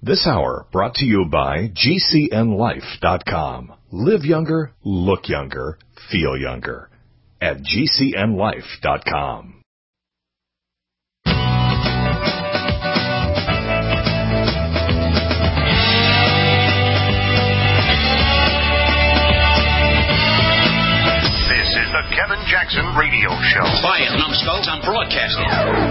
This hour brought to you by GCNLife.com. Live younger, look younger, feel younger. At GCNLife.com. This is the Kevin Jackson Radio Show. Quiet, numbskulls, I'm broadcasting.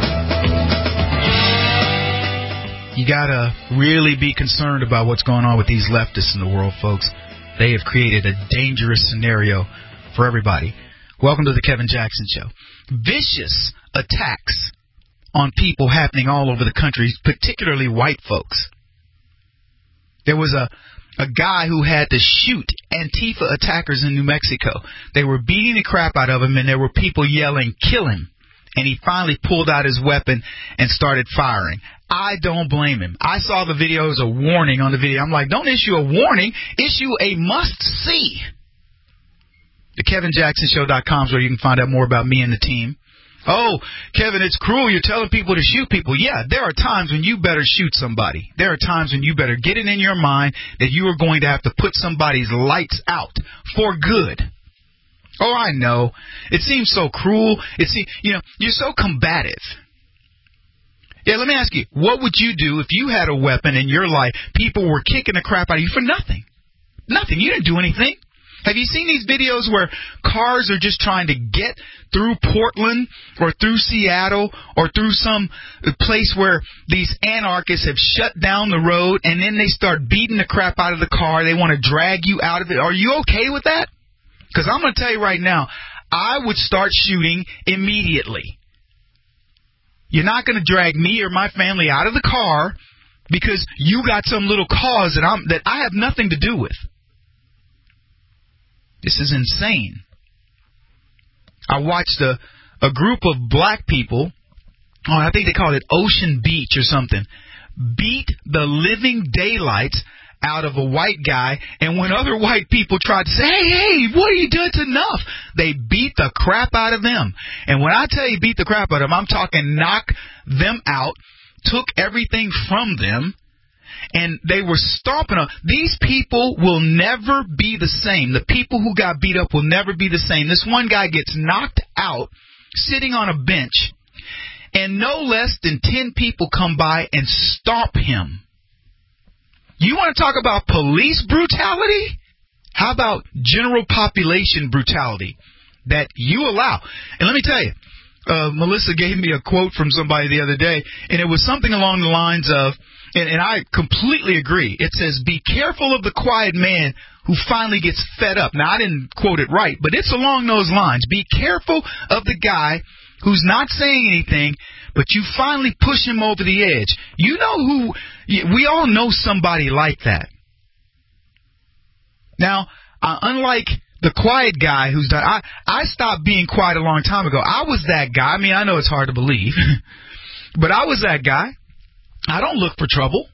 You gotta really be concerned about what's going on with these leftists in the world, folks. They have created a dangerous scenario for everybody. Welcome to the Kevin Jackson Show. Vicious attacks on people happening all over the country, particularly white folks. There was a guy who had to shoot Antifa attackers in New Mexico. They were beating the crap out of him, and there were people yelling, "Kill him." And he finally pulled out his weapon and started firing. I don't blame him. I saw the video. It was a warning on the video. I'm like, don't issue a warning. Issue a must-see. The KevinJacksonShow.com is where you can find out more about me and the team. Oh, Kevin, it's cruel. You're telling people to shoot people. Yeah, there are times when you better shoot somebody. There are times when you better get it in your mind that you are going to have to put somebody's lights out for good. Oh, I know. It seems so cruel. You're so combative. Yeah, let me ask you, what would you do if you had a weapon in your life, people were kicking the crap out of you for nothing? Nothing. You didn't do anything. Have you seen these videos where cars are just trying to get through Portland or through Seattle or through some place where these anarchists have shut down the road, and then they start beating the crap out of the car? They want to drag you out of it. Are you okay with that? Because I'm going to tell you right now, I would start shooting immediately. You're not going to drag me or my family out of the car because you got some little cause that I have nothing to do with. This is insane. I watched a group of black people, I think they called it Ocean Beach or something, beat the living daylights out of a white guy, and when other white people tried to say, hey, what are you doing? It's enough, they beat the crap out of them. And when I tell you beat the crap out of them, I'm talking knock them out, took everything from them, and they were stomping on. These people will never be the same. The people who got beat up will never be the same. This one guy gets knocked out, sitting on a bench, and no less than 10 people come by and stomp him. You want to talk about police brutality? How about general population brutality that you allow? And let me tell you, Melissa gave me a quote from somebody the other day, and it was something along the lines of, and I completely agree, it says, be careful of the quiet man who finally gets fed up. Now, I didn't quote it right, but it's along those lines. Be careful of the guy who's not saying anything, but you finally push him over the edge. You know who, we all know somebody like that. Now, unlike the quiet guy who's done, I stopped being quiet a long time ago. I was that guy. I mean, I know it's hard to believe, but I was that guy. I don't look for trouble.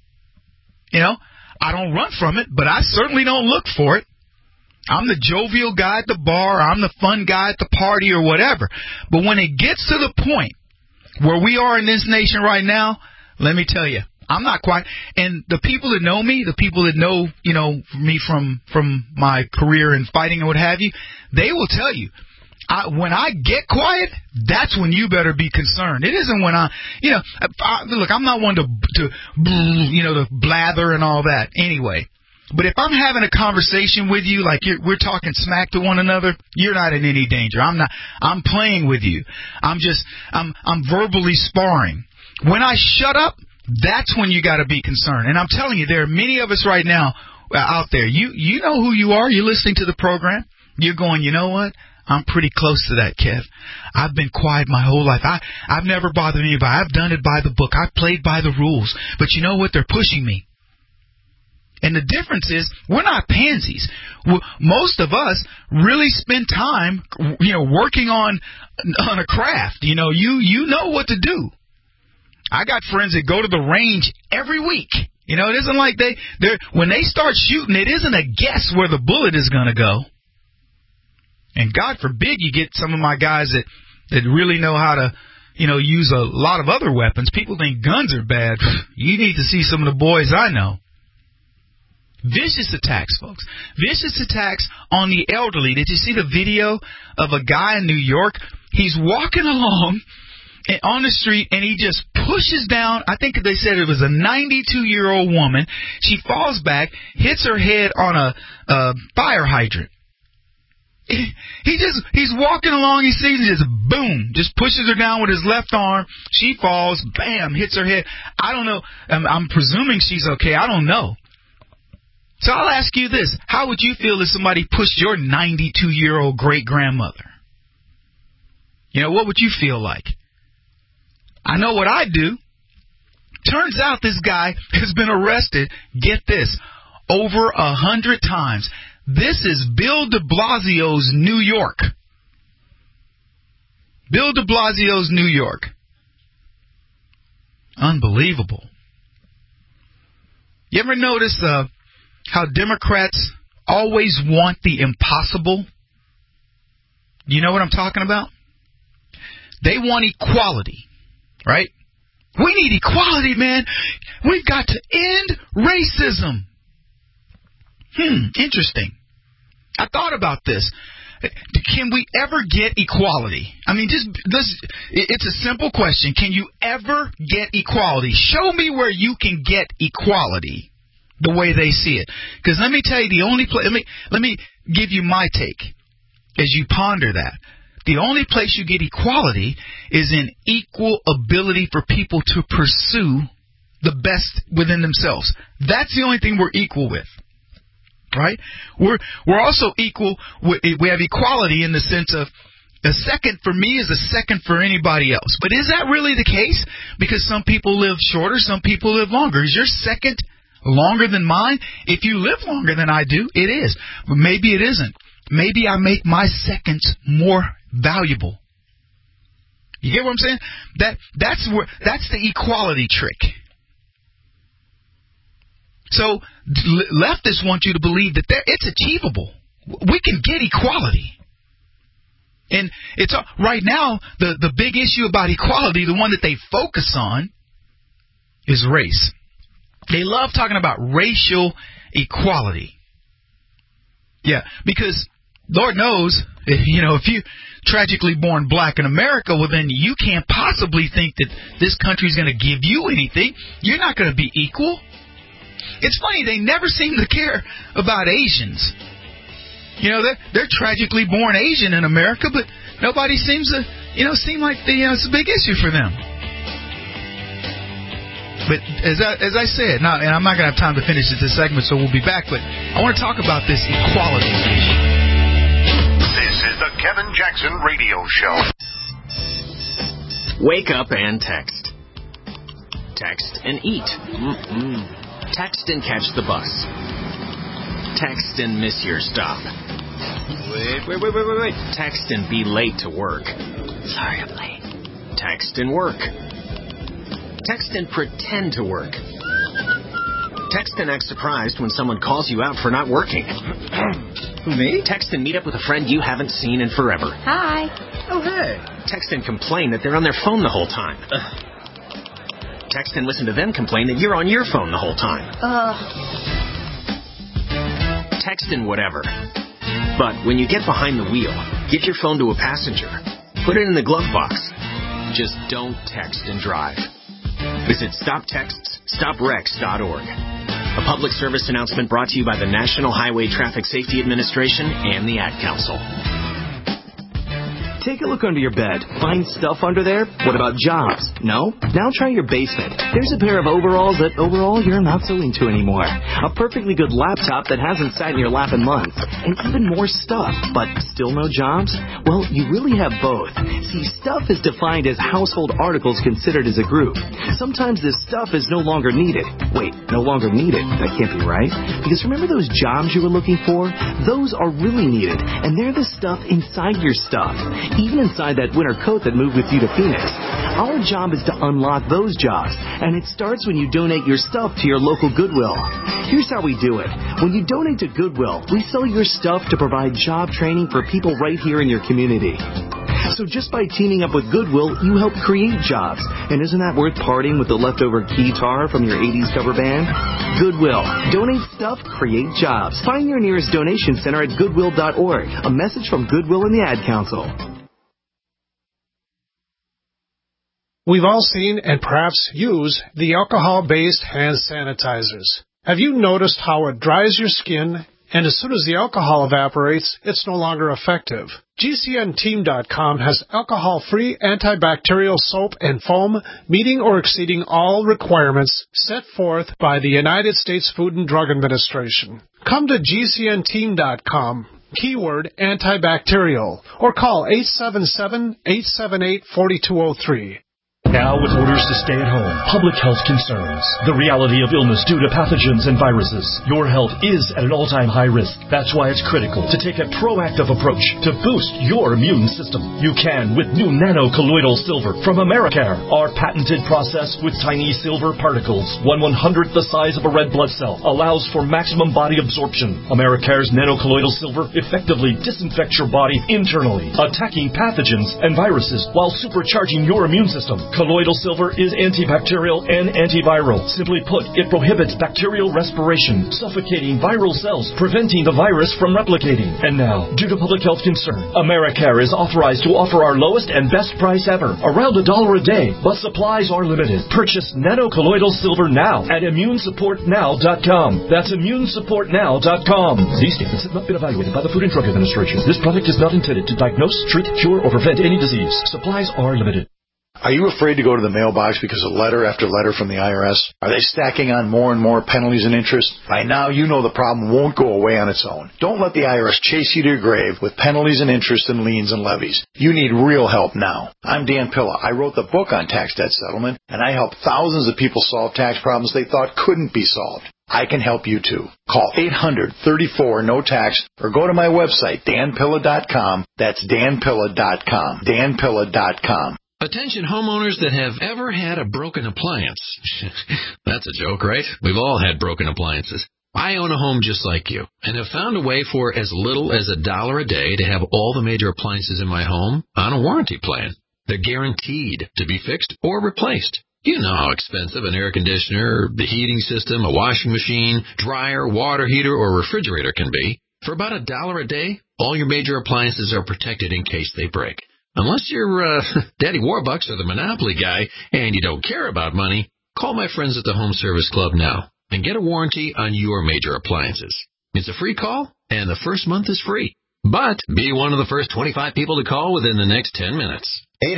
I don't run from it, but I certainly don't look for it. I'm the jovial guy at the bar. I'm the fun guy at the party or whatever. But when it gets to the point where we are in this nation right now, let me tell you, I'm not quiet. And the people that know me, the people that know, me from my career in fighting and what have you, they will tell you, when I get quiet, that's when you better be concerned. It isn't when look, I'm not one to blather and all that anyway. But if I'm having a conversation with you, like we're talking smack to one another, you're not in any danger. I'm playing with you. I'm verbally sparring. When I shut up, that's when you got to be concerned. And I'm telling you, there are many of us right now out there. You know who you are. You're listening to the program. You're going, you know what? I'm pretty close to that, Kev. I've been quiet my whole life. I've never bothered anybody. I've done it by the book. I've played by the rules. But you know what? They're pushing me. And the difference is we're not pansies. Most of us really spend time, working on a craft. You know what to do. I got friends that go to the range every week. It isn't like when they start shooting, it isn't a guess where the bullet is going to go. And God forbid you get some of my guys that really know how to use a lot of other weapons. People think guns are bad. You need to see some of the boys I know. Vicious attacks, folks. Vicious attacks on the elderly. Did you see the video of a guy in New York? He's walking along on the street, and he just pushes down, I think they said it was a 92-year-old woman. She falls back, hits her head on a fire hydrant. He's walking along, he sees it, just boom, just pushes her down with his left arm. She falls, bam, hits her head. I don't know. I'm presuming she's okay. I don't know. So I'll ask you this. How would you feel if somebody pushed your 92-year-old great-grandmother? What would you feel like? I know what I'd do. Turns out this guy has been arrested, get this, over 100 times. This is Bill de Blasio's New York. Bill de Blasio's New York. Unbelievable. You ever notice how Democrats always want the impossible? You know what I'm talking about? They want equality, right? We need equality, man. We've got to end racism. Interesting. I thought about this. Can we ever get equality? I mean, it's a simple question. Can you ever get equality? Show me where you can get equality the way they see it. Because let me tell you, the only place, let me give you my take as you ponder that. The only place you get equality is in equal ability for people to pursue the best within themselves. That's the only thing we're equal with. Right? We're also equal. We have equality in the sense of a second for me is a second for anybody else. But is that really the case? Because some people live shorter, some people live longer. Is your second longer than mine? If you live longer than I do, it is. But maybe it isn't. Maybe I make my seconds more valuable. You get what I'm saying? That's the equality trick. So leftists want you to believe that it's achievable. We can get equality. And it's right now, the big issue about equality, the one that they focus on, is race. They love talking about racial equality. Yeah, because Lord knows, if you tragically born black in America, well then you can't possibly think that this country's going to give you anything. You're not going to be equal. It's funny, they never seem to care about Asians. They're tragically born Asian in America, but nobody seems to, seem like it's a big issue for them. But as I said, now, and I'm not going to have time to finish this segment, so we'll be back, but I want to talk about this equality issue. This is the Kevin Jackson Radio Show. Wake up and text. Text and eat. Text and catch the bus. Text and miss your stop. Wait. Text and be late to work. Sorry, I'm late. Text and work. Text and pretend to work. Text and act surprised when someone calls you out for not working. Who, me? Text and meet up with a friend you haven't seen in forever. Hi. Oh, hey. Text and complain that they're on their phone the whole time. Text and listen to them complain that you're on your phone the whole time. Text and whatever. But when you get behind the wheel, give your phone to a passenger. Put it in the glove box. Just don't text and drive. Visit StopTextsStopWrecks.org. A public service announcement brought to you by the National Highway Traffic Safety Administration and the Ad Council. Take a look under your bed. Find stuff under there? What about jobs? No? Now try your basement. There's a pair of overalls that overall you're not so into anymore. A perfectly good laptop that hasn't sat in your lap in months. And even more stuff, but still no jobs? Well, you really have both. See, stuff is defined as household articles considered as a group. Sometimes this stuff is no longer needed. Wait, no longer needed? That can't be right. Because remember those jobs you were looking for? Those are really needed. And they're the stuff inside your stuff. Even inside that winter coat that moved with you to Phoenix. Our job is to unlock those jobs, and it starts when you donate your stuff to your local Goodwill. Here's how we do it. When you donate to Goodwill, we sell your stuff to provide job training for people right here in your community. So just by teaming up with Goodwill, you help create jobs. And isn't that worth parting with the leftover guitar from your 80s cover band? Goodwill. Donate stuff, create jobs. Find your nearest donation center at goodwill.org. A message from Goodwill and the Ad Council. We've all seen and perhaps use the alcohol-based hand sanitizers. Have you noticed how it dries your skin, and as soon as the alcohol evaporates, it's no longer effective? GCNteam.com has alcohol-free antibacterial soap and foam meeting or exceeding all requirements set forth by the United States Food and Drug Administration. Come to GCNteam.com, keyword antibacterial, or call 877-878-4203. Now, with orders to stay at home, public health concerns, the reality of illness due to pathogens and viruses, your health is at an all-time high risk. That's why it's critical to take a proactive approach to boost your immune system. You can with new nano-colloidal silver from Americare. Our patented process with tiny silver particles, 1/100th the size of a red blood cell, allows for maximum body absorption. Americare's nano-colloidal silver effectively disinfects your body internally, attacking pathogens and viruses while supercharging your immune system. Colloidal silver is antibacterial and antiviral. Simply put, it prohibits bacterial respiration, suffocating viral cells, preventing the virus from replicating. And now, due to public health concern, Americare is authorized to offer our lowest and best price ever, around $1 a day, but supplies are limited. Purchase nano-colloidal silver now at immunesupportnow.com. That's immunesupportnow.com. These statements have not been evaluated by the Food and Drug Administration. This product is not intended to diagnose, treat, cure, or prevent any disease. Supplies are limited. Are you afraid to go to the mailbox because of letter after letter from the IRS? Are they stacking on more and more penalties and interest? By now, you know the problem won't go away on its own. Don't let the IRS chase you to your grave with penalties and interest and liens and levies. You need real help now. I'm Dan Pilla. I wrote the book on tax debt settlement, and I help thousands of people solve tax problems they thought couldn't be solved. I can help you too. Call 800-34-NO-TAX or go to my website, danpilla.com. That's danpilla.com. danpilla.com. Attention homeowners that have ever had a broken appliance. That's a joke, right? We've all had broken appliances. I own a home just like you and have found a way for as little as $1 a day to have all the major appliances in my home on a warranty plan. They're guaranteed to be fixed or replaced. You know how expensive an air conditioner, the heating system, a washing machine, dryer, water heater, or refrigerator can be. For about $1 a day, all your major appliances are protected in case they break. Unless you're Daddy Warbucks or the Monopoly guy and you don't care about money, call my friends at the Home Service Club now and get a warranty on your major appliances. It's a free call, and the first month is free. But be one of the first 25 people to call within the next 10 minutes.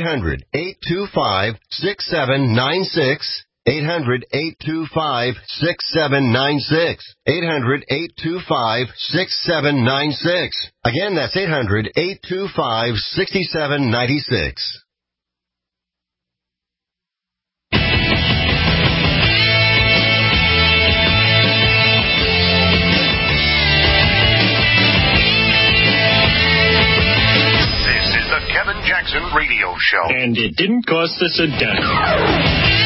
800-825-6796. 800-825-6796. 800-825-6796. Again, that's 800-825-6796. This is the Kevin Jackson Radio Show. And it didn't cost us a dime.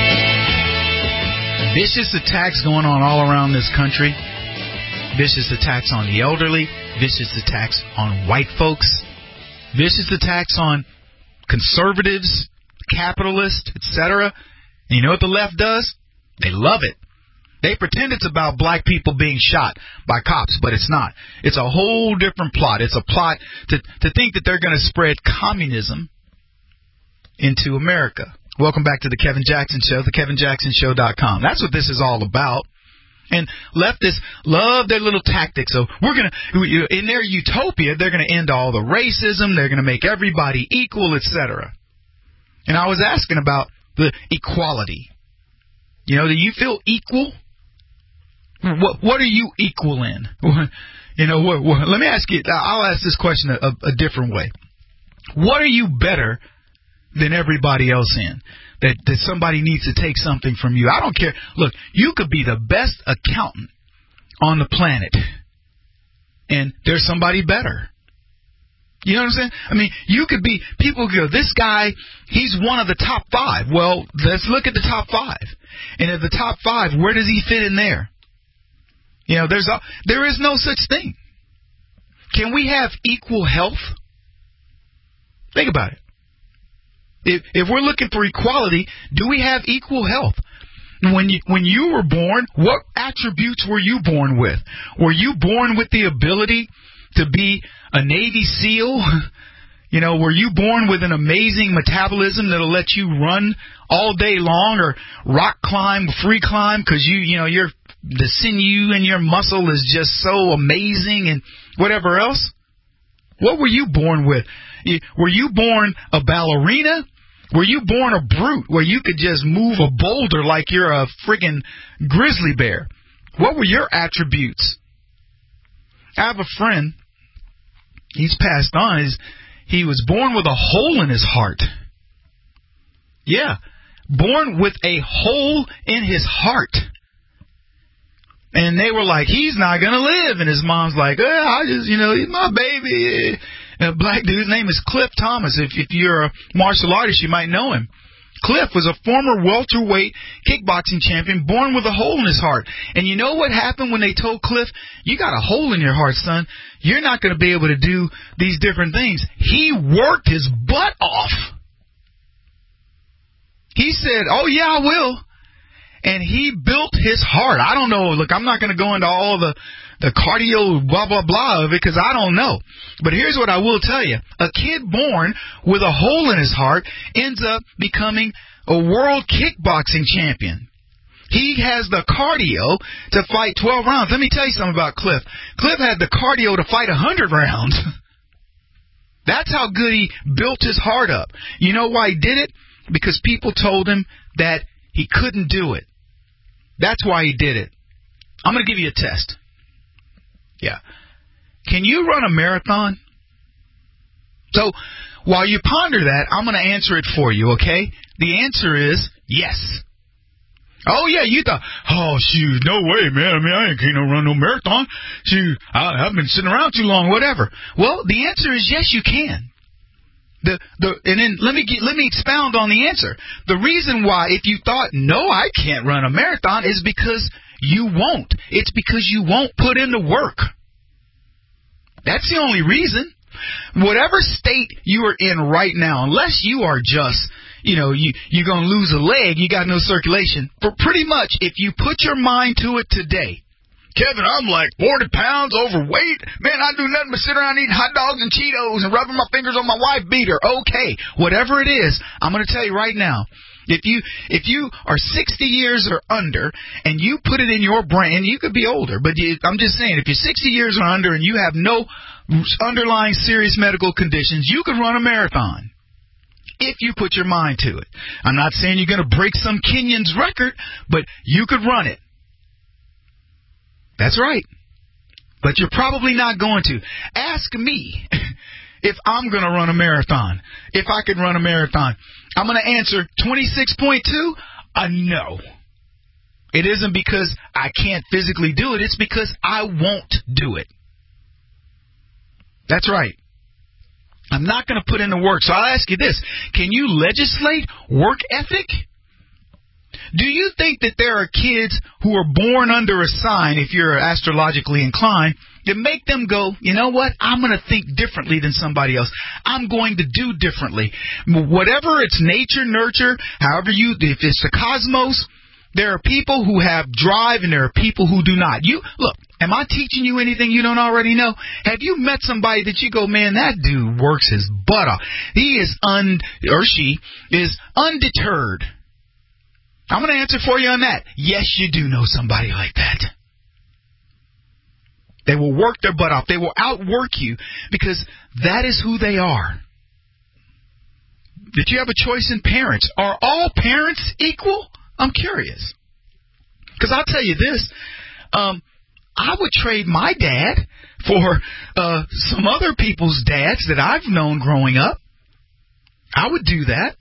Vicious attacks going on all around this country. Vicious attacks on the elderly. Vicious attacks on white folks. Vicious attacks on conservatives, capitalists, etc. And you know what the left does? They love it. They pretend it's about black people being shot by cops, but it's not. It's a whole different plot. It's a plot to think that they're going to spread communism into America. Welcome back to the Kevin Jackson Show, thekevinjacksonshow.com. That's what this is all about. And leftists love their little tactics. So in their utopia, they're going to end all the racism. They're going to make everybody equal, etc. And I was asking about the equality. You know, do you feel equal? What are you equal in? You know, let me ask you. I'll ask this question a different way. What are you better than everybody else in? That somebody needs to take something from you. I don't care. Look, you could be the best accountant on the planet, and there's somebody better. You know what I'm saying? I mean, you could be, people go, this guy, he's one of the top 5. Well, let's look at the top 5. And at the top 5, where does he fit in there? You know, there is no such thing. Can we have equal health? Think about it. If we're looking for equality, do we have equal health? When you were born, what attributes were you born with? Were you born with the ability to be a Navy SEAL? Were you born with an amazing metabolism that'll let you run all day long, or rock climb, free climb, because the sinew in your muscle is just so amazing, and whatever else? What were you born with? Were you born a ballerina? Were you born a brute where you could just move a boulder like you're a friggin' grizzly bear? What were your attributes? I have a friend. He's passed on. He was born with a hole in his heart. Yeah, born with a hole in his heart. And they were like, he's not going to live. And his mom's like, I just, he's my baby. A black dude's name is Cliff Thomas. If you're a martial artist, you might know him. Cliff was a former welterweight kickboxing champion born with a hole in his heart. And you know what happened when they told Cliff, you got a hole in your heart, son. You're not going to be able to do these different things. He worked his butt off. He said, oh, yeah, I will. And he built his heart. I don't know. Look, I'm not going to go into all the cardio blah, blah, blah of it because I don't know. But here's what I will tell you. A kid born with a hole in his heart ends up becoming a world kickboxing champion. He has the cardio to fight 12 rounds. Let me tell you something about Cliff. Cliff had the cardio to fight 100 rounds. That's how good he built his heart up. You know why he did it? Because people told him that he couldn't do it. That's why he did it. I'm going to give you a test. Yeah. Can you run a marathon? So, while you ponder that, I'm going to answer it for you, okay? The answer is yes. Oh, yeah, you thought, oh, shoot, no way, man. I ain't gonna run no marathon. Shoot, I've been sitting around too long, whatever. Well, the answer is yes, you can. And then let me expound on the answer. The reason why, if you thought, no, I can't run a marathon, is because you won't. It's because you won't put in the work. That's the only reason. Whatever state you are in right now, unless you are just, you're going to lose a leg, you got no circulation. But pretty much, if you put your mind to it today, Kevin, I'm like 40 pounds overweight. Man, I do nothing but sit around eating hot dogs and Cheetos and rubbing my fingers on my wife beater. Okay, whatever it is, I'm going to tell you right now. If you are 60 years or under and you put it in your brain, you could be older, but I'm just saying, if you're 60 years or under and you have no underlying serious medical conditions, you could run a marathon. If you put your mind to it. I'm not saying you're going to break some Kenyan's record, but you could run it. That's right. But you're probably not going to. Ask me if I'm going to run a marathon. If I could run a marathon. I'm going to answer 26.2, no. It isn't because I can't physically do it. It's because I won't do it. That's right. I'm not going to put in the work. So I'll ask you this. Can you legislate work ethic? Do you think that there are kids who are born under a sign, if you're astrologically inclined, that make them go, you know what, I'm going to think differently than somebody else. I'm going to do differently. Whatever it's nature, nurture, however if it's the cosmos, there are people who have drive and there are people who do not. Look, am I teaching you anything you don't already know? Have you met somebody that you go, man, that dude works his butt off. He is or she is undeterred. I'm going to answer for you on that. Yes, you do know somebody like that. They will work their butt off. They will outwork you because that is who they are. Did you have a choice in parents? Are all parents equal? I'm curious. Because I'll tell you this. I would trade my dad for some other people's dads that I've known growing up. I would do that.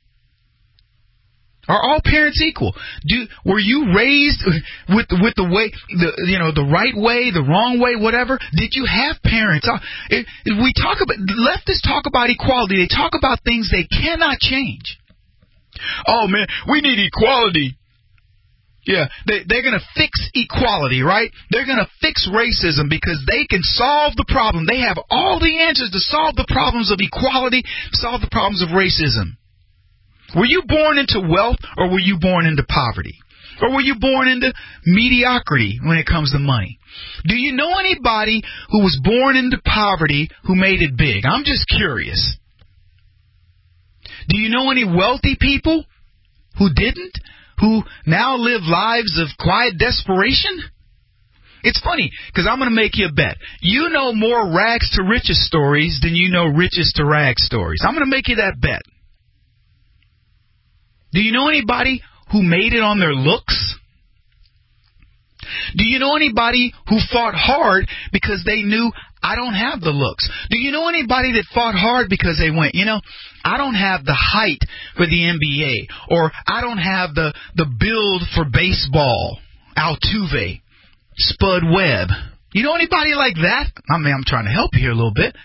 Are all parents equal? Were you raised with the way, the right way, the wrong way, whatever? Did you have parents? Leftists talk about equality. They talk about things they cannot change. Oh man, we need equality. Yeah, they're going to fix equality, right? They're going to fix racism because they can solve the problem. They have all the answers to solve the problems of equality, solve the problems of racism. Were you born into wealth or were you born into poverty? Or were you born into mediocrity when it comes to money? Do you know anybody who was born into poverty who made it big? I'm just curious. Do you know any wealthy people who didn't? Who now live lives of quiet desperation? It's funny, because I'm going to make you a bet. You know more rags to riches stories than you know riches to rags stories. I'm going to make you that bet. Do you know anybody who made it on their looks? Do you know anybody who fought hard because they knew, I don't have the looks? Do you know anybody that fought hard because they went, I don't have the height for the NBA, or I don't have the build for baseball, Altuve, Spud Webb. You know anybody like that? I'm trying to help you here a little bit.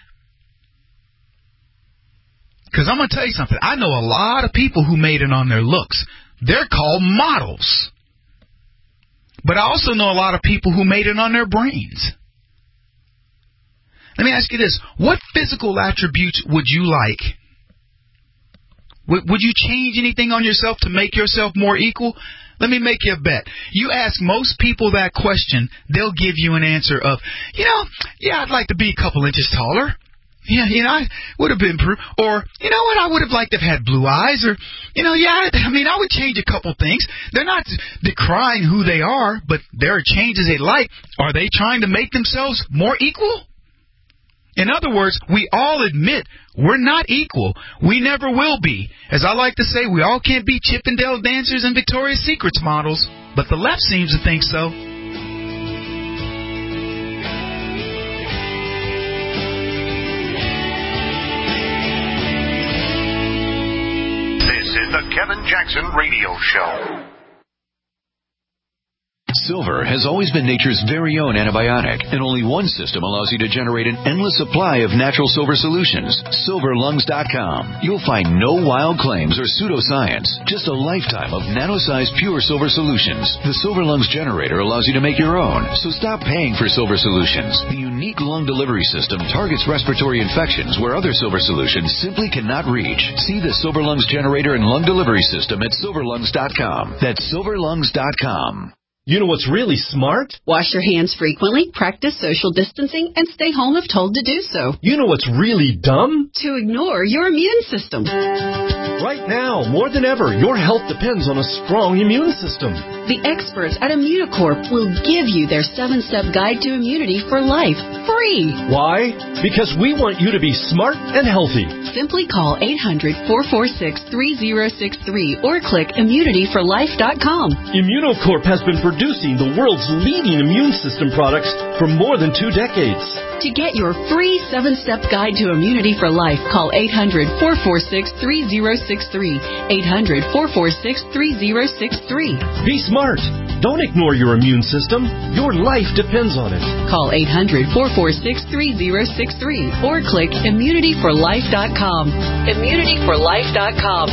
Because I'm going to tell you something. I know a lot of people who made it on their looks. They're called models. But I also know a lot of people who made it on their brains. Let me ask you this. What physical attributes would you like? Would you change anything on yourself to make yourself more equal? Let me make you a bet. You ask most people that question, they'll give you an answer of, I'd like to be a couple inches taller. Yeah, I would have been, or, you know what, I would have liked to have had blue eyes, or, I would change a couple things. They're not decrying who they are, but there are changes they like. Are they trying to make themselves more equal? In other words, we all admit we're not equal. We never will be. As I like to say, we all can't be Chippendale dancers and Victoria's Secrets models, but the left seems to think so. This is the Kevin Jackson Radio Show. Silver has always been nature's very own antibiotic, and only one system allows you to generate an endless supply of natural silver solutions. SilverLungs.com. You'll find no wild claims or pseudoscience, just a lifetime of nano-sized pure silver solutions. The Silver Lungs generator allows you to make your own, so stop paying for silver solutions. The unique lung delivery system targets respiratory infections where other silver solutions simply cannot reach. See the Silver Lungs generator and lung delivery system at SilverLungs.com. That's SilverLungs.com. You know what's really smart? Wash your hands frequently, practice social distancing, and stay home if told to do so. You know what's really dumb? To ignore your immune system. Right now, more than ever, your health depends on a strong immune system. The experts at Immunocorp will give you their 7-step guide to immunity for life, free. Why? Because we want you to be smart and healthy. Simply call 800-446-3063 or click immunityforlife.com. Immunocorp has been producing the world's leading immune system products for more than 2 decades. To get your free 7-step guide to immunity for life, call 800-446-3063. 800-446-3063. Be smart. Don't ignore your immune system. Your life depends on it. Call 800-446-3063 or click immunityforlife.com. Immunityforlife.com.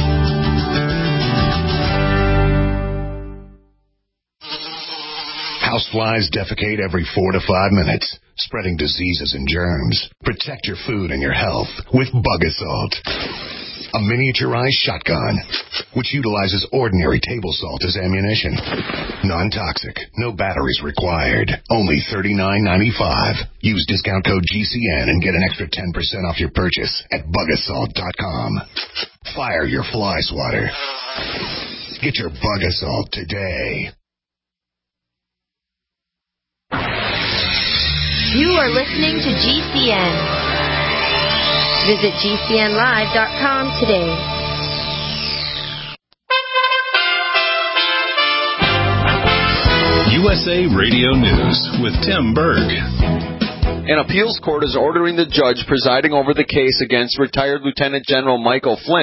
Houseflies defecate every 4 to 5 minutes, spreading diseases and germs. Protect your food and your health with Bug Assault. A miniaturized shotgun, which utilizes ordinary table salt as ammunition. Non-toxic, no batteries required. Only $39.95. Use discount code GCN and get an extra 10% off your purchase at bugassault.com. Fire your fly swatter. Get your Bug Assault today. You are listening to GCN. Visit GCNlive.com today. USA Radio News with Tim Berg. An appeals court is ordering the judge presiding over the case against retired Lieutenant General Michael Flynn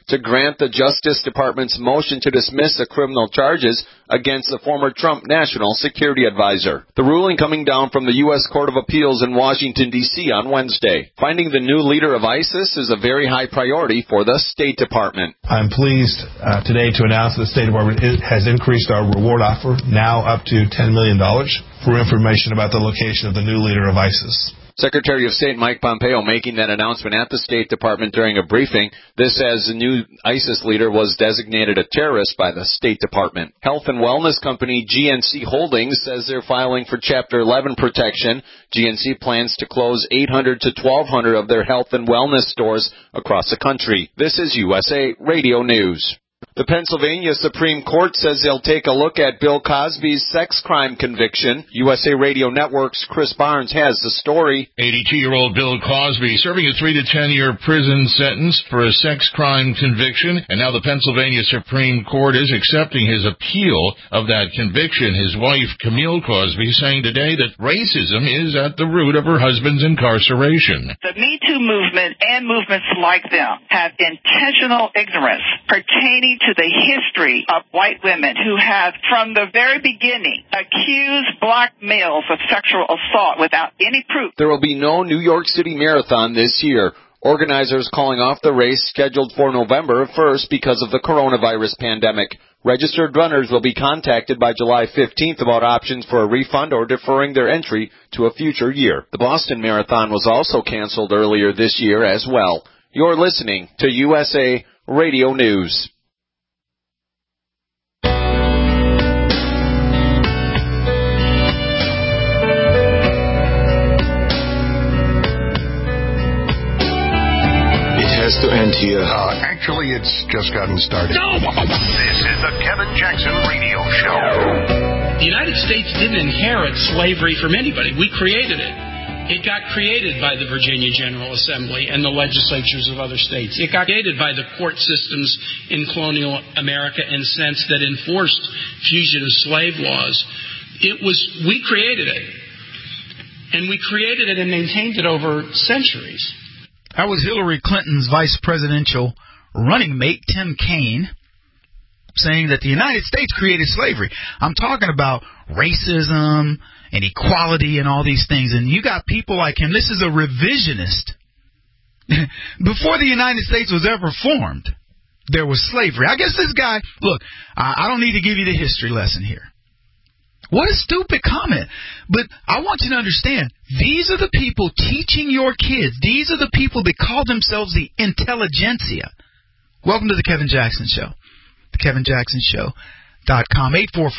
to grant the Justice Department's motion to dismiss the criminal charges against the former Trump National Security Advisor. The ruling coming down from the U.S. Court of Appeals in Washington, D.C. on Wednesday. Finding the new leader of ISIS is a very high priority for the State Department. I'm pleased today to announce that the State Department has increased our reward offer, now up to $10 million, for information about the location of the new leader of ISIS. Secretary of State Mike Pompeo making that announcement at the State Department during a briefing. This as the new ISIS leader was designated a terrorist by the State Department. Health and wellness company GNC Holdings says they're filing for Chapter 11 protection. GNC plans to close 800 to 1,200 of their health and wellness stores across the country. This is USA Radio News. The Pennsylvania Supreme Court says they'll take a look at Bill Cosby's sex crime conviction. USA Radio Network's Chris Barnes has the story. 82-year-old Bill Cosby serving a 3 to 10-year prison sentence for a sex crime conviction, and now the Pennsylvania Supreme Court is accepting his appeal of that conviction. His wife, Camille Cosby, saying today that racism is at the root of her husband's incarceration. The Me Too movement and movements like them have intentional ignorance pertaining to the history of white women who have, from the very beginning, accused black males of sexual assault without any proof. There will be no New York City Marathon this year. Organizers calling off the race scheduled for November 1st because of the coronavirus pandemic. Registered runners will be contacted by July 15th about options for a refund or deferring their entry to a future year. The Boston Marathon was also canceled earlier this year as well. You're listening to USA Radio News. To end here. Actually, it's just gotten started. No! This is the Kevin Jackson Radio Show. The United States didn't inherit slavery from anybody. We created it. It got created by the Virginia General Assembly and the legislatures of other states. It got created by the court systems in colonial America in the sense that enforced fugitive slave laws. We created it. And we created it and maintained it over centuries. That was Hillary Clinton's vice presidential running mate, Tim Kaine, saying that the United States created slavery. I'm talking about racism and equality and all these things. And you got people like him. This is a revisionist. Before the United States was ever formed, there was slavery. I guess this guy, look, I don't need to give you the history lesson here. What a stupid comment. But I want you to understand, these are the people teaching your kids. These are the people that call themselves the intelligentsia. Welcome to the Kevin Jackson Show. TheKevinJacksonShow.com,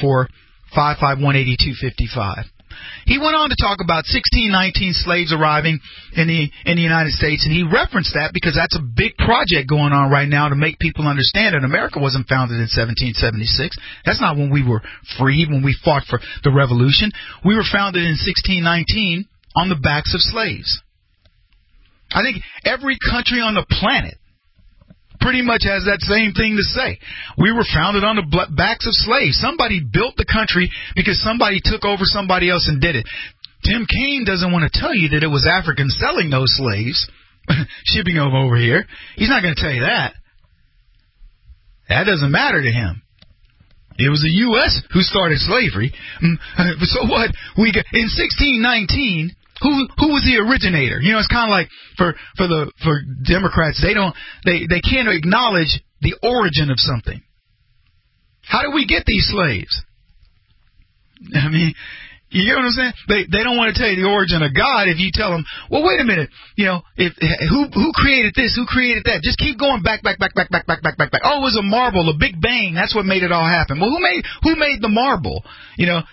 844-551-8255. He went on to talk about 1619 slaves arriving in the United States, and he referenced that because that's a big project going on right now to make people understand that America wasn't founded in 1776. That's not when we were free, when we fought for the Revolution. We were founded in 1619 on the backs of slaves. I think every country on the planet pretty much has that same thing to say. We were founded on the backs of slaves. Somebody built the country because somebody took over somebody else and did it. Tim Kaine doesn't want to tell you that it was Africans selling those slaves, shipping them over here. He's not going to tell you that. That doesn't matter to him. It was the U.S. who started slavery. So what? In 1619... Who was the originator? You know, it's kind of like for Democrats, they can't acknowledge the origin of something. How did we get these slaves? I mean, you get what I'm saying? They don't want to tell you the origin of God if you tell them, well, wait a minute, you know, who created this? Who created that? Just keep going back. Oh, it was a marble, a Big Bang. That's what made it all happen. Well, who made the marble? You know,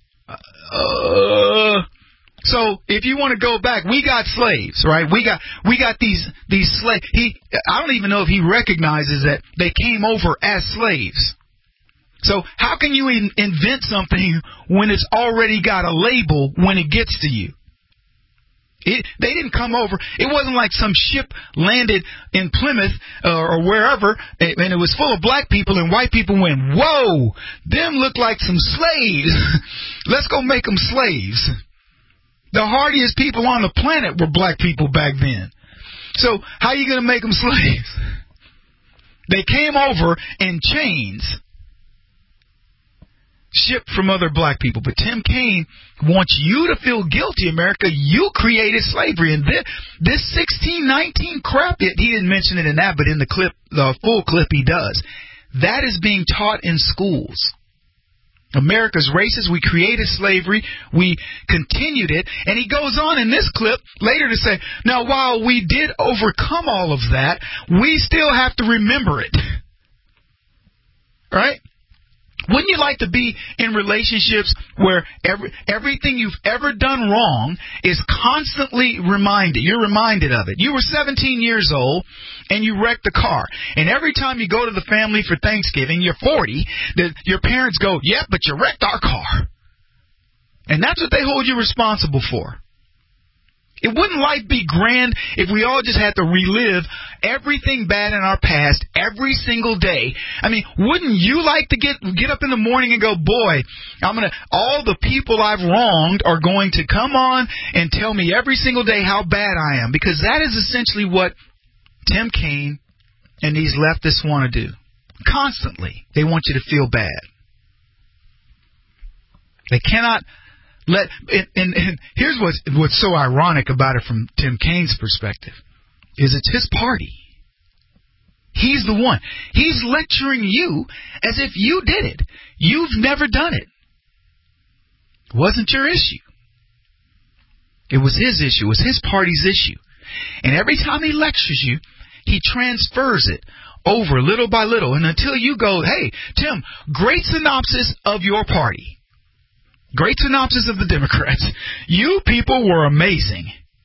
So if you want to go back, we got slaves, right? We got these slaves. I don't even know if he recognizes that they came over as slaves. So how can you invent something when it's already got a label when it gets to you? They didn't come over. It wasn't like some ship landed in Plymouth or wherever, and it was full of black people, and white people went, whoa, them look like some slaves. Let's go make them slaves. The hardiest people on the planet were black people back then. So how are you going to make them slaves? They came over in chains, shipped from other black people. But Tim Kaine wants you to feel guilty, America. You created slavery. And this 1619 crap, he didn't mention it in that, but in the clip, the full clip, he does. That is being taught in schools. America's racist. We created slavery. We continued it. And he goes on in this clip later to say, now, while we did overcome all of that, we still have to remember it. Right? Wouldn't you like to be in relationships where everything you've ever done wrong is constantly reminded? You're reminded of it. You were 17 years old and you wrecked a car. And every time you go to the family for Thanksgiving, you're 40, your parents go, yep, but you wrecked our car. And that's what they hold you responsible for. It wouldn't life be grand if we all just had to relive everything bad in our past every single day? I mean, wouldn't you like to get up in the morning and go, boy, all the people I've wronged are going to come on and tell me every single day how bad I am? Because that is essentially what Tim Kaine and these leftists want to do. Constantly. They want you to feel bad. They cannot... And here's what's so ironic about it from Tim Kaine's perspective, is it's his party. He's the one. He's lecturing you as if you did it. You've never done it. It wasn't your issue. It was his issue. It was his party's issue. And every time he lectures you, he transfers it over little by little. And until you go, hey, Tim, great synopsis of your party. Great synopsis of the Democrats. You people were amazing.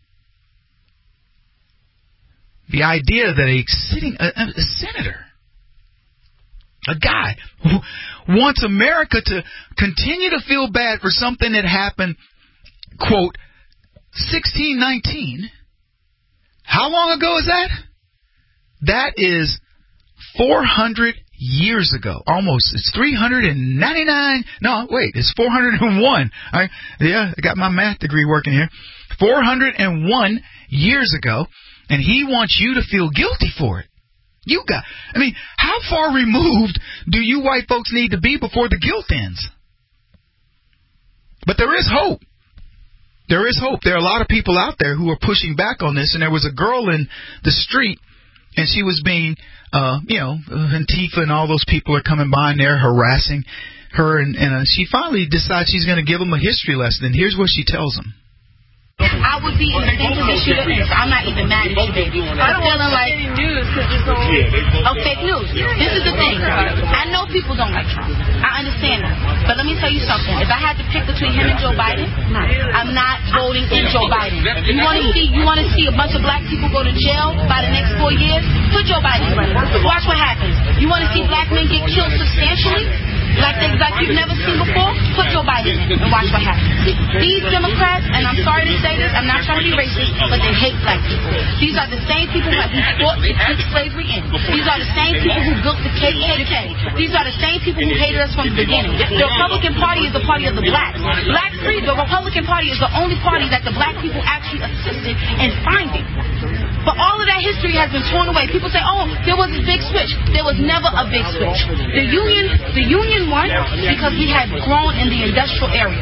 The idea that a senator, a guy who wants America to continue to feel bad for something that happened, quote, 1619. How long ago is that? That is 400 years ago. Almost. It's 399. No, wait. It's 401. I got my math degree working here. 401 years ago. And he wants you to feel guilty for it. How far removed do you white folks need to be before the guilt ends? But there is hope. There is hope. There are a lot of people out there who are pushing back on this. And there was a girl in the street, and she was being, Antifa and all those people are coming by and they're harassing her. And she finally decides she's going to give them a history lesson. And here's what she tells them. I would be in the same position you're in, so I'm not even mad at you, baby. I'm feeling like news because it's fake news. This is the thing. I know people don't like Trump. I understand that. But let me tell you something. If I had to pick between him and Joe Biden, I'm not voting in Joe Biden. You want to see a bunch of black people go to jail by the next 4 years? Put Joe Biden in. Watch what happens. You want to see black men get killed substantially? Like you've never seen before? Put Joe Biden in and watch what happens. These Democrats, and I'm sorry to say this, I'm not trying to be racist, but they hate black people. These are the same people who fought to keep slavery in. These are the same people who built the KKK. These are the same people who hated us from the beginning. The Republican Party is the party of the blacks. Black free, the Republican Party is the only party that the black people actually assisted in finding. But all of that history has been torn away. People say, oh, there was a big switch. There was never a big switch. The Union won because we had grown in the industrial era.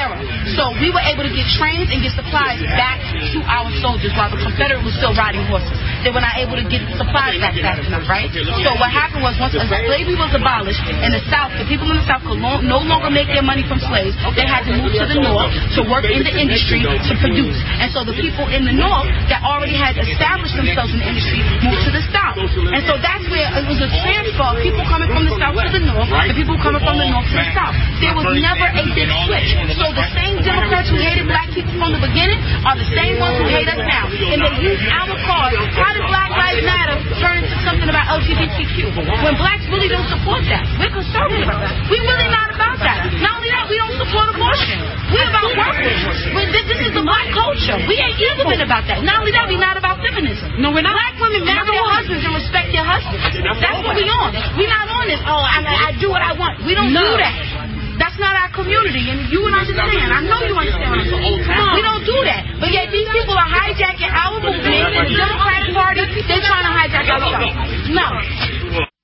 So we were able to get trains and get supplies back to our soldiers while the Confederate was still riding horses. They were not able to get the supplies back fast enough, right? So what happened was once slavery was abolished in the South, the people in the South could no longer make their money from slaves. They had to move to the North to work in the industry to produce. And so the people in the North that already had established themselves in the industry moved to the South. And so that's where it was a transfer of people coming from the South to the North and people coming from the North to the South. There was never a big switch. So the same Democrats who hated black people from the beginning are the same ones who hate us now. And they use our cause. How did Black Lives Matter turn into something about LGBTQ? When blacks really don't support that. We're conservative. We're really not about that. Not only that, we don't support abortion. We're about workers. This is the black culture. We ain't even been about that. Not only that, we're not about feminism. No, we're not. Black women marry their husbands and respect their husbands. That's what we on. We're not on this, I do what I want. We don't do that. That's not our community, and you would understand. I know you understand what I'm saying. We don't do that. But yet these people are hijacking our movement, and the Democratic Party, they're trying to hijack our stuff. No.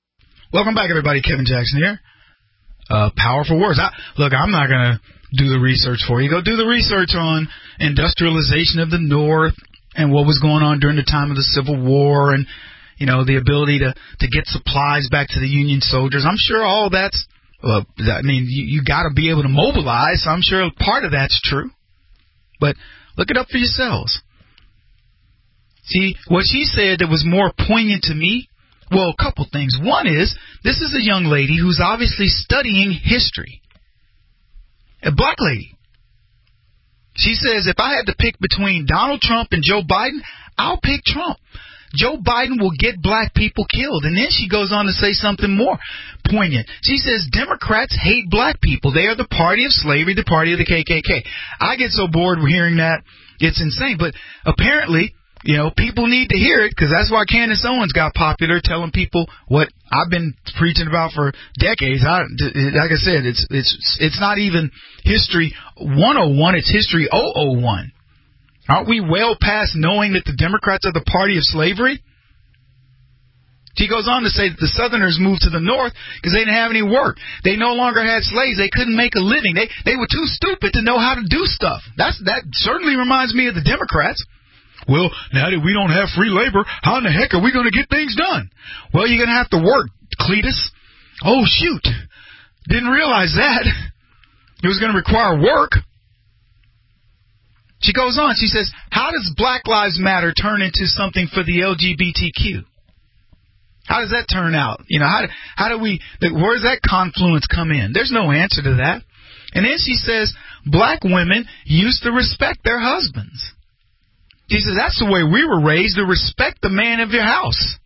Welcome back, everybody. Kevin Jackson here. Powerful words. I'm not going to do the research for you. Go do the research on industrialization of the North and what was going on during the time of the Civil War and, the ability to get supplies back to the Union soldiers. I'm sure all that's, you got to be able to mobilize, so I'm sure part of that's true. But look it up for yourselves. See, what she said that was more poignant to me, well, a couple things. One is, this is a young lady who's obviously studying history. A black lady. She says, if I had to pick between Donald Trump and Joe Biden, I'll pick Trump. Joe Biden will get black people killed. And then she goes on to say something more poignant. She says, Democrats hate black people. They are the party of slavery, the party of the KKK. I get so bored hearing that. It's insane. But apparently, people need to hear it, because that's why Candace Owens got popular, telling people what I've been preaching about for decades. Like I said, it's not even history 101, it's history 001. Aren't we well past knowing that the Democrats are the party of slavery? She goes on to say that the Southerners moved to the North because they didn't have any work. They no longer had slaves. They couldn't make a living. They were too stupid to know how to do stuff. That certainly reminds me of the Democrats. Well, now that we don't have free labor, how in the heck are we going to get things done? Well, you're going to have to work, Cletus. Oh, shoot. Didn't realize that. It was going to require work. She goes on. She says, how does Black Lives Matter turn into something for the LGBTQ? How does that turn out? How do we, where does that confluence come in? There's no answer to that. And then she says, black women used to respect their husbands. She says, that's the way we were raised, to respect the man of your house.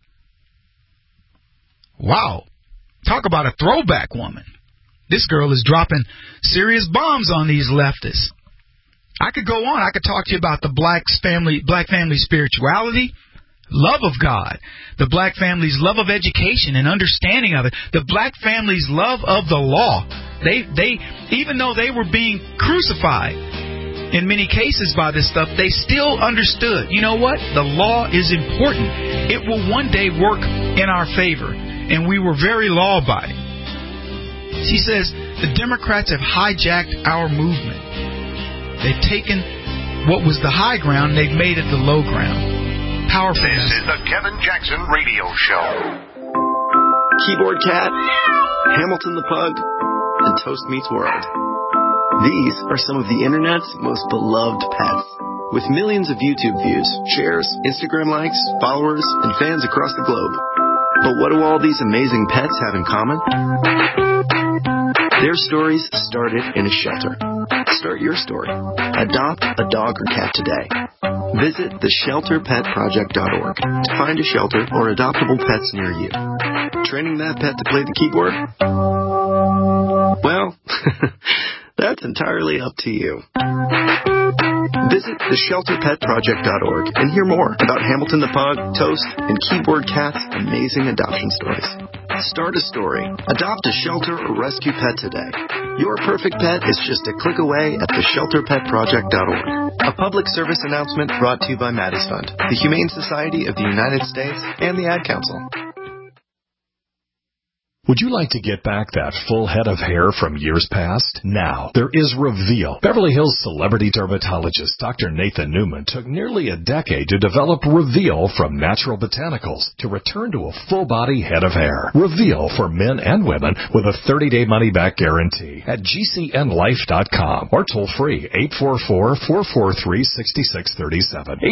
Wow. Talk about a throwback woman. This girl is dropping serious bombs on these leftists. I could go on. I could talk to you about the black family spirituality, love of God, the black family's love of education and understanding of it, the black family's love of the law. They even though they were being crucified in many cases by this stuff, they still understood, you know what? The law is important. It will one day work in our favor. And we were very law-abiding. She says, the Democrats have hijacked our movement. They've taken what was the high ground and they've made it the low ground. Powerful. This is the Kevin Jackson Radio Show. Keyboard Cat, Hamilton the Pug, and Toast Meets World. These are some of the internet's most beloved pets. With millions of YouTube views, shares, Instagram likes, followers, and fans across the globe. But what do all these amazing pets have in common? Their stories started in a shelter. Start your story. Adopt a dog or cat today. Visit theshelterpetproject.org to find a shelter or adoptable pets near you. Training that pet to play the keyboard? Well, that's entirely up to you. Visit theshelterpetproject.org and hear more about Hamilton the Pug, Toast, and Keyboard Cat's amazing adoption stories. Start a story. Adopt a shelter or rescue pet today. Your perfect pet is just a click away at theshelterpetproject.org. A public service announcement brought to you by Maddie's Fund, the Humane Society of the United States, and the Ad Council. Would you like to get back that full head of hair from years past? Now, there is Reveal. Beverly Hills celebrity dermatologist Dr. Nathan Newman took nearly a decade to develop Reveal from natural botanicals to return to a full-body head of hair. Reveal for men and women with a 30-day money-back guarantee at GCNlife.com or toll-free 844-443-6637.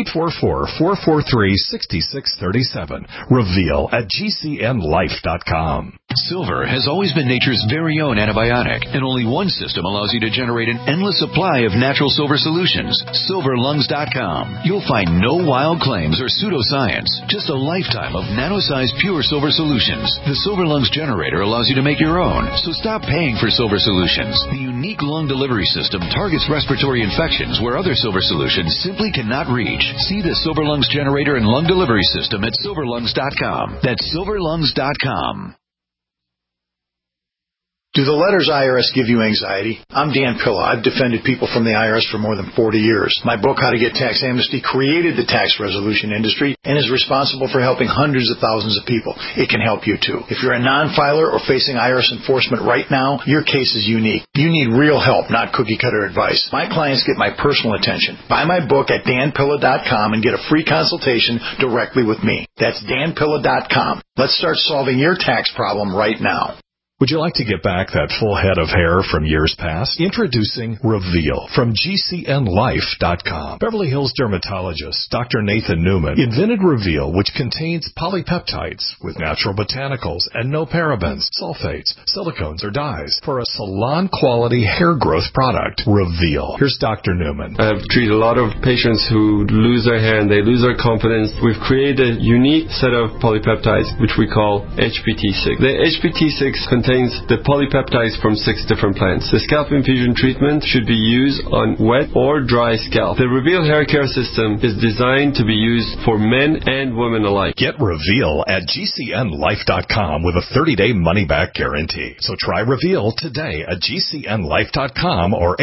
844-443-6637. Reveal at GCNlife.com. Silver has always been nature's very own antibiotic, and only one system allows you to generate an endless supply of natural silver solutions. SilverLungs.com. You'll find no wild claims or pseudoscience, just a lifetime of nano-sized pure silver solutions. The Silver Lungs generator allows you to make your own, so stop paying for silver solutions. The unique lung delivery system targets respiratory infections where other silver solutions simply cannot reach. See the Silver Lungs generator and lung delivery system at SilverLungs.com. That's SilverLungs.com. Do the letters IRS give you anxiety? I'm Dan Pilla. I've defended people from the IRS for more than 40 years. My book, How to Get Tax Amnesty, created the tax resolution industry and is responsible for helping hundreds of thousands of people. It can help you too. If you're a non-filer or facing IRS enforcement right now, your case is unique. You need real help, not cookie-cutter advice. My clients get my personal attention. Buy my book at danpilla.com and get a free consultation directly with me. That's danpilla.com. Let's start solving your tax problem right now. Would you like to get back that full head of hair from years past? Introducing Reveal from GCNLife.com. Beverly Hills dermatologist Dr. Nathan Newman invented Reveal, which contains polypeptides with natural botanicals and no parabens, sulfates, silicones, or dyes for a salon-quality hair growth product. Reveal. Here's Dr. Newman. I've treated a lot of patients who lose their hair and they lose their confidence. We've created a unique set of polypeptides, which we call HPT6. The HPT6 contains the polypeptides from 6 different plants. The scalp infusion treatment should be used on wet or dry scalp. The Reveal hair care system is designed to be used for men and women alike. Get Reveal at GCNLife.com with a 30-day money-back guarantee. So try Reveal today at GCNLife.com or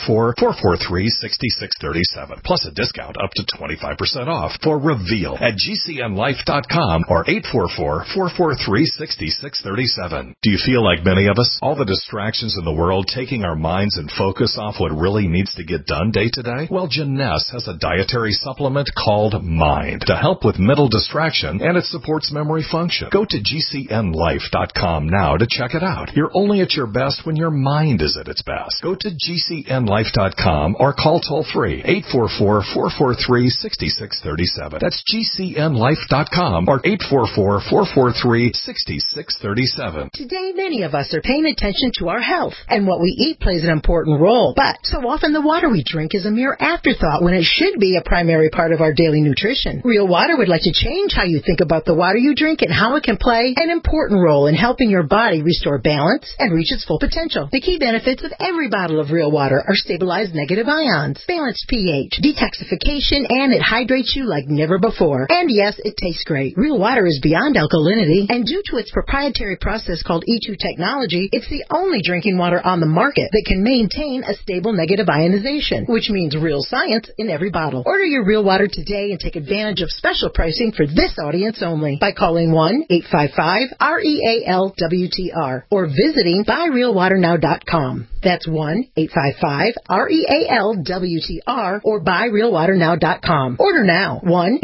844-443-6637. Plus a discount up to 25% off for Reveal at GCNLife.com or 844-443-6637. Do you feel like many of us, all the distractions in the world taking our minds and focus off what really needs to get done day to day? Well, Jeunesse has a dietary supplement called Mind to help with mental distraction, and it supports memory function. Go to GCNLife.com now to check it out. You're only at your best when your mind is at its best. Go to GCNLife.com or call toll-free 844-443-6637. That's GCNLife.com or 844-443-6637. Today, many of us are paying attention to our health, and what we eat plays an important role. But so often the water we drink is a mere afterthought when it should be a primary part of our daily nutrition. Real Water would like to change how you think about the water you drink and how it can play an important role in helping your body restore balance and reach its full potential. The key benefits of every bottle of Real Water are stabilized negative ions, balanced pH, detoxification, and it hydrates you like never before. And yes, it tastes great. Real Water is beyond alkalinity, and due to its proprietary process called E2 technology, it's the only drinking water on the market that can maintain a stable negative ionization, which means real science in every bottle. Order your Real Water today and take advantage of special pricing for this audience only by calling 1-855-REALWTR or visiting buyrealwaternow.com. That's 1-855-REALWTR or buyrealwaternow.com. Order now.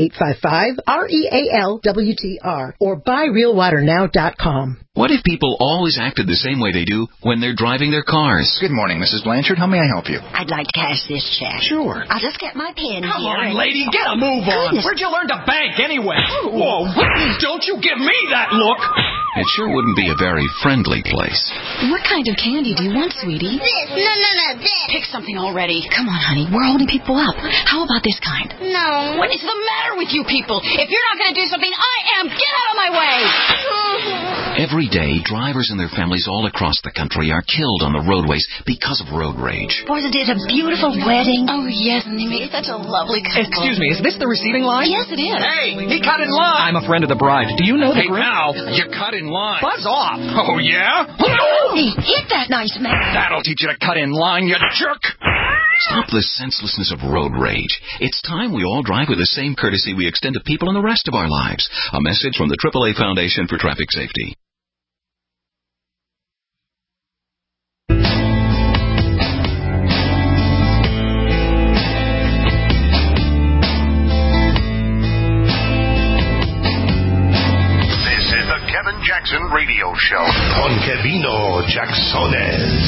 1-855-REALWTR or buyrealwaternow.com. What if people always acted the same way they do when they're driving their cars? Good morning, Mrs. Blanchard. How may I help you? I'd like to cash this check. Sure. I'll just get my pen Come here. on, lady, get a move on. Where'd you learn to bank anyway? Whoa, don't you give me that look. It sure wouldn't be a very friendly place. What kind of candy do you want, sweetie? This. No, this. Pick something already. Come on, honey. We're holding people up. How about this kind? No. What is the matter with you people? If you're not going to do something, I am. Get out of my way. Every day, drivers and their families all across the country are killed on the roadways because of road rage. Wasn't it a beautiful wedding? Oh, yes, and they made such a lovely couple. Excuse me, is this the receiving line? Yes, it is. Hey, he cut in line. I'm a friend of the bride. Do you know the groom? Now, you cut in line. Buzz off. Oh, yeah? Hey, hit that nice man. That'll teach you to cut in line, you jerk. Stop the senselessness of road rage. It's time we all drive with the same courtesy we extend to people in the rest of our lives. A message from the AAA Foundation for Traffic Safety. Kevin Jackson Radio Show. Con Kevino Jacksones.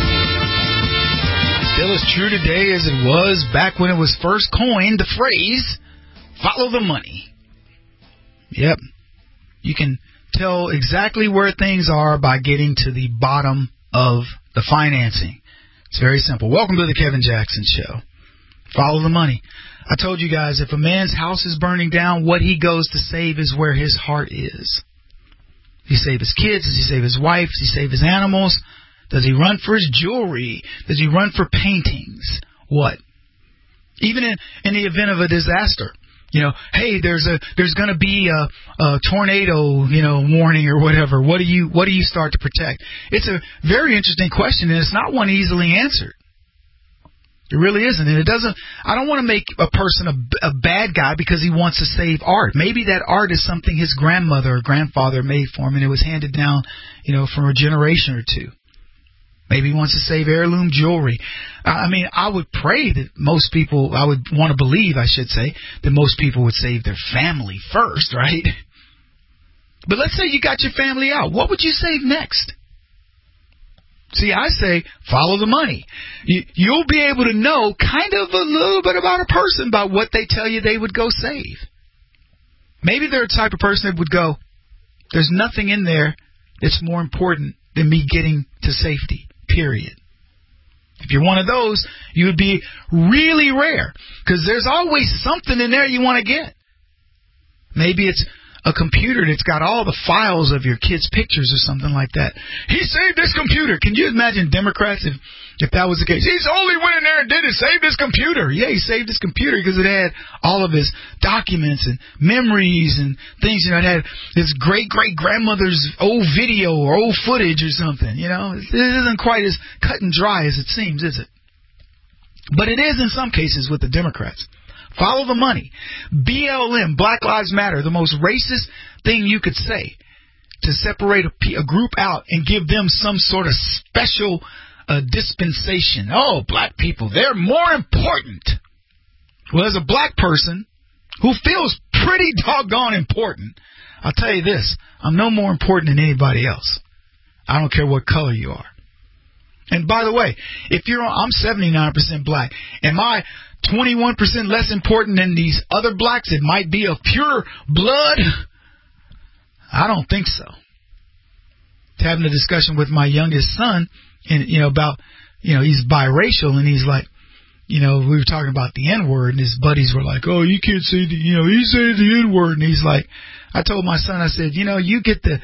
Still as true today as it was back when it was first coined, the phrase, follow the money. Yep. You can tell exactly where things are by getting to the bottom of the financing. It's very simple. Welcome to the Kevin Jackson Show. Follow the money. I told you guys, if a man's house is burning down, what he goes to save is where his heart is. Does he save his kids? Does he save his wife? Does he save his animals? Does he run for his jewelry? Does he run for paintings? What? Even in the event of a disaster, hey, there's going to be a tornado, warning or whatever. What do you start to protect? It's a very interesting question, and it's not one easily answered. It really isn't, and I don't want to make a person a bad guy because he wants to save art. Maybe that art is something his grandmother or grandfather made for him, and it was handed down, for a generation or two. Maybe he wants to save heirloom jewelry. I would pray that most people, I would want to believe, I should say, that most people would save their family first, right? But let's say you got your family out. What would you save next? See, I say follow the money. You'll be able to know kind of a little bit about a person by what they tell you they would go save. Maybe they're the type of person that would go, there's nothing in there that's more important than me getting to safety, period. If you're one of those, you would be really rare because there's always something in there you want to get. Maybe it's a computer that's got all the files of your kids' pictures or something like that. He saved this computer. Can you imagine Democrats if that was the case? He's only went in there and did it, saved his computer. Yeah, he saved his computer because it had all of his documents and memories and things. It had his great-great-grandmother's old video or old footage or something. It isn't quite as cut and dry as it seems, is it? But it is in some cases with the Democrats. Follow the money. BLM, Black Lives Matter, the most racist thing you could say to separate a group out and give them some sort of special dispensation. Oh, black people, they're more important. Well, as a black person who feels pretty doggone important, I'll tell you this, I'm no more important than anybody else. I don't care what color you are. And by the way, I'm 79% black. Am I 21% less important than these other blacks? It might be of pure blood. I don't think so. Having a discussion with my youngest son, and about he's biracial, and he's like, we were talking about the N-word, and his buddies were like, oh, you can't say he said the N-word, and he's like, I told my son, I said, you get the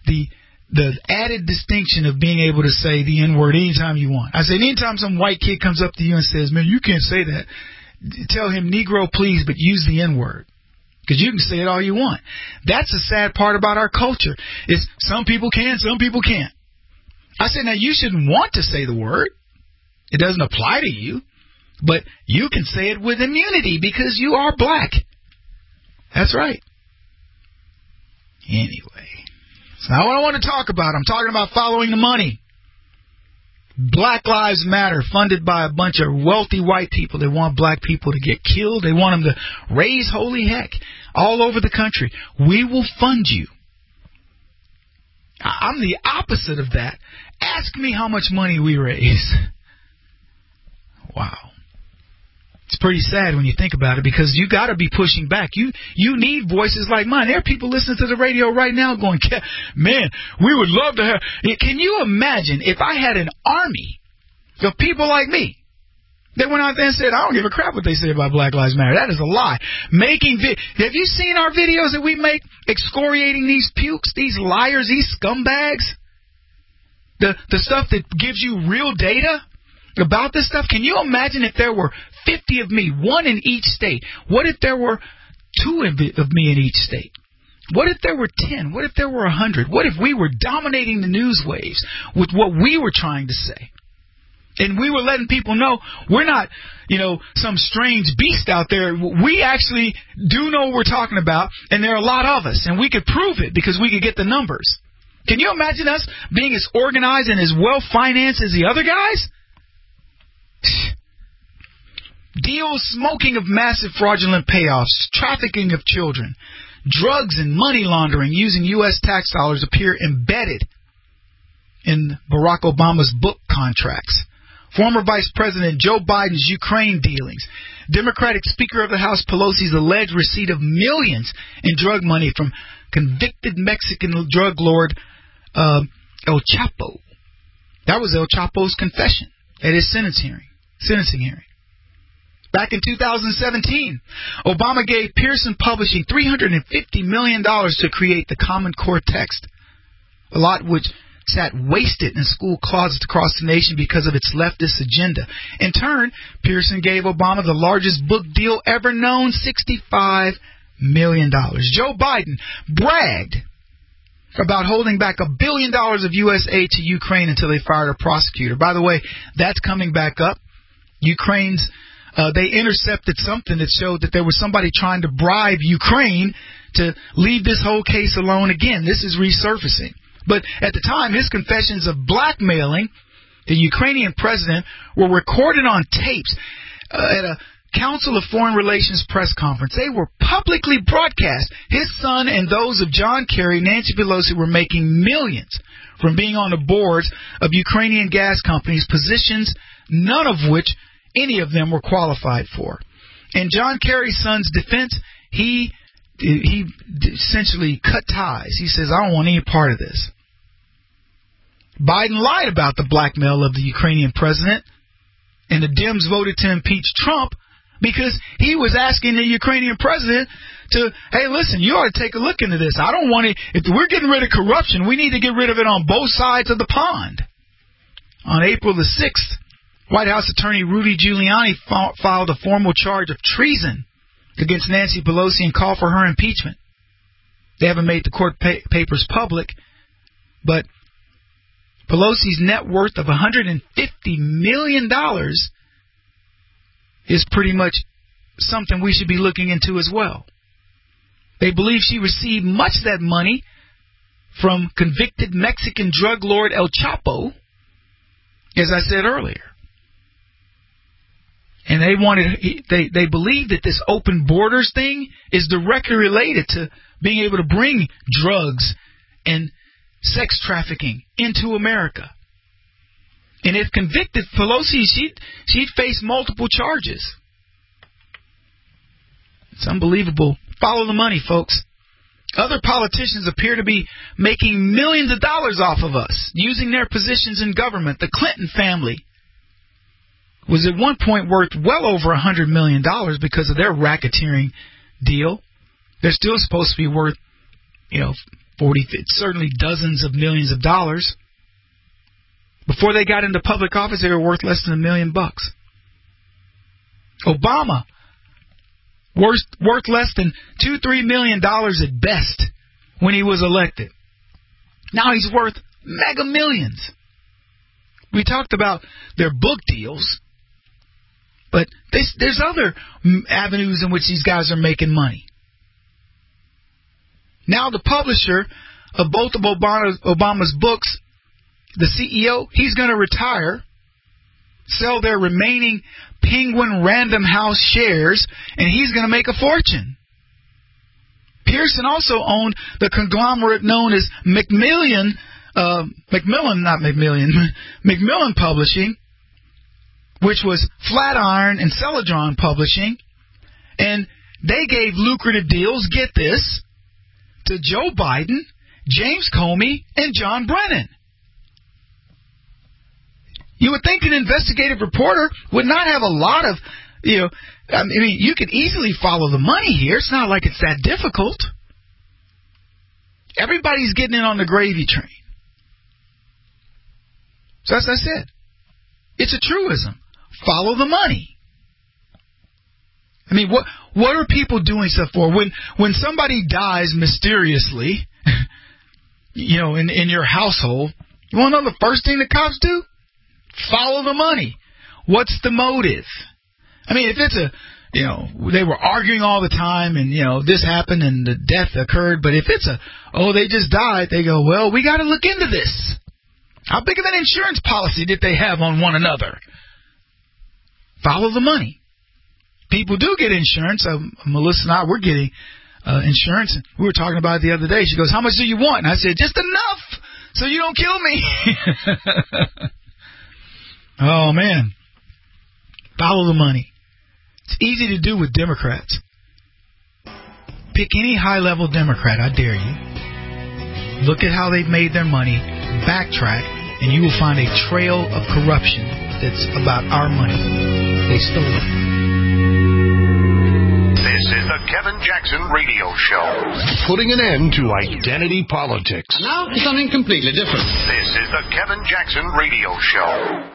added distinction of being able to say the N-word anytime you want. I said, anytime some white kid comes up to you and says, man, you can't say that, tell him, Negro, please, but use the N-word. Because you can say it all you want. That's the sad part about our culture, is some people can, some people can't. I said, now, you shouldn't want to say the word. It doesn't apply to you. But you can say it with immunity because you are black. That's right. Anyway, it's not what I want to talk about. I'm talking about following the money. Black Lives Matter, funded by a bunch of wealthy white people. They want black people to get killed. They want them to raise holy heck all over the country. We will fund you. I'm the opposite of that. Ask me how much money we raise. Wow. It's pretty sad when you think about it, because you got to be pushing back. You need voices like mine. There are people listening to the radio right now going, man, we would love to have. Can you imagine if I had an army of people like me that went out there and said, I don't give a crap what they say about Black Lives Matter. That is a lie. Have you seen our videos that we make excoriating these pukes, these liars, these scumbags? The stuff that gives you real data about this stuff? Can you imagine if there were 50 of me, one in each state? What if there were 2 of me in each state? What if there were 10? What if there were 100? What if we were dominating the news waves with what we were trying to say? And we were letting people know we're not, some strange beast out there. We actually do know what we're talking about, and there are a lot of us, and we could prove it because we could get the numbers. Can you imagine us being as organized and as well-financed as the other guys? Deals, smoking of massive fraudulent payoffs, trafficking of children, drugs and money laundering using U.S. tax dollars appear embedded in Barack Obama's book contracts. Former Vice President Joe Biden's Ukraine dealings. Democratic Speaker of the House Pelosi's alleged receipt of millions in drug money from convicted Mexican drug lord El Chapo. That was El Chapo's confession at his sentencing hearing. Back in 2017, Obama gave Pearson Publishing $350 million to create the Common Core text, a lot which sat wasted in school closets across the nation because of its leftist agenda. In turn, Pearson gave Obama the largest book deal ever known, $65 million. Joe Biden bragged about holding back $1 billion of U.S. aid to Ukraine until they fired a prosecutor. By the way, that's coming back up. Ukraine's they intercepted something that showed that there was somebody trying to bribe Ukraine to leave this whole case alone again. This is resurfacing. But at the time, his confessions of blackmailing the Ukrainian president were recorded on tapes at a Council of Foreign Relations press conference. They were publicly broadcast. His son and those of John Kerry, Nancy Pelosi were making millions from being on the boards of Ukrainian gas companies, positions none of which any of them were qualified for. In John Kerry's son's defense, he essentially cut ties. He says, I don't want any part of this. Biden lied about the blackmail of the Ukrainian president, and the Dems voted to impeach Trump because he was asking the Ukrainian president to, hey, listen, you ought to take a look into this. I don't want it. If we're getting rid of corruption, we need to get rid of it on both sides of the pond. On April the 6th, White House attorney Rudy Giuliani filed a formal charge of treason against Nancy Pelosi and called for her impeachment. They haven't made the court papers public, but Pelosi's net worth of $150 million is pretty much something we should be looking into as well. They believe she received much of that money from convicted Mexican drug lord El Chapo, as I said earlier. And they believe that this open borders thing is directly related to being able to bring drugs and sex trafficking into America. And if convicted, Pelosi, she'd face multiple charges. It's unbelievable. Follow the money, folks. Other politicians appear to be making millions of dollars off of us, using their positions in government. The Clinton family was at one point worth well over $100 million because of their racketeering deal. They're still supposed to be worth, 40, certainly dozens of millions of dollars. Before they got into public office, they were worth less than $1 million. Obama, worth less than $2-3 million at best when he was elected. Now he's worth mega millions. We talked about their book deals, but there's other avenues in which these guys are making money. Now the publisher of both of Obama's books, the CEO, he's going to retire, sell their remaining Penguin Random House shares, and he's going to make a fortune. Pearson also owned the conglomerate known as Macmillan Publishing, which was Flatiron and Celadron Publishing, and they gave lucrative deals, get this, to Joe Biden, James Comey, and John Brennan. You would think an investigative reporter would not have a lot of, you could easily follow the money here. It's not like it's that difficult. Everybody's getting in on the gravy train. So as I said, it's a truism. Follow the money. What are people doing stuff for? When somebody dies mysteriously, in your household, you want to know the first thing the cops do? Follow the money. What's the motive? If it's they were arguing all the time and, this happened and the death occurred, but if it's they just died, they go, well, we got to look into this. How big of an insurance policy did they have on one another? Follow the money. People do get insurance. Melissa and I were getting insurance. We were talking about it the other day. She goes, how much do you want? And I said, just enough so you don't kill me. Oh, man. Follow the money. It's easy to do with Democrats. Pick any high-level Democrat, I dare you. Look at how they've made their money, backtrack, and you will find a trail of corruption that's about our money. They stole it. This is the Kevin Jackson Radio Show. Putting an end to identity politics. And now, something completely different. This is the Kevin Jackson Radio Show.